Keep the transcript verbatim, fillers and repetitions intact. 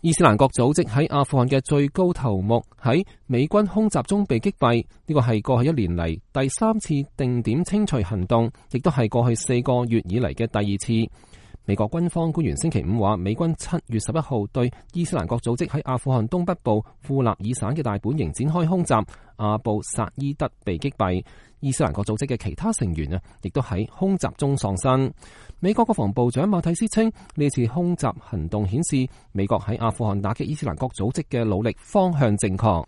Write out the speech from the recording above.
伊斯蘭國組織喺阿富汗嘅最高頭目喺美軍空襲中被擊斃，呢個係過去一年嚟第三次定點清除行動，亦都係過去四個月以嚟嘅第二次。美國軍方官員星期五話，美軍七月十一號對伊斯蘭國組織喺阿富汗東北部庫納爾省嘅大本營展開空襲，阿布薩伊德被擊斃。伊斯蘭國組織嘅其他成員啊，亦都喺空襲中喪生。美國國防部長馬蒂斯稱，呢次空襲行動顯示美國喺阿富汗打擊伊斯蘭國組織嘅努力方向正確。